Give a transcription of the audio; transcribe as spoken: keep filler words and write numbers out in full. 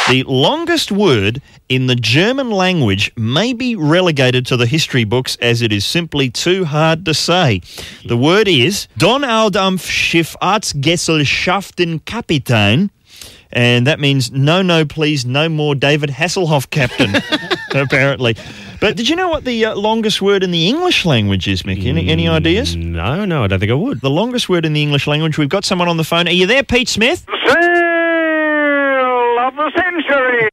The longest word in the German language may be relegated to the history books as it is simply too hard to say. The word is Donaudampfschifffahrtsgesellschaften-Kapitän, and that means no, no, please, no more David Hasselhoff captain, apparently. But did you know what the uh, longest word in the English language is, Mick? Any, any ideas? No, no, I don't think I would. The longest word in the English language, we've got someone on the phone. Are you there, Pete Smith? Sail of the century!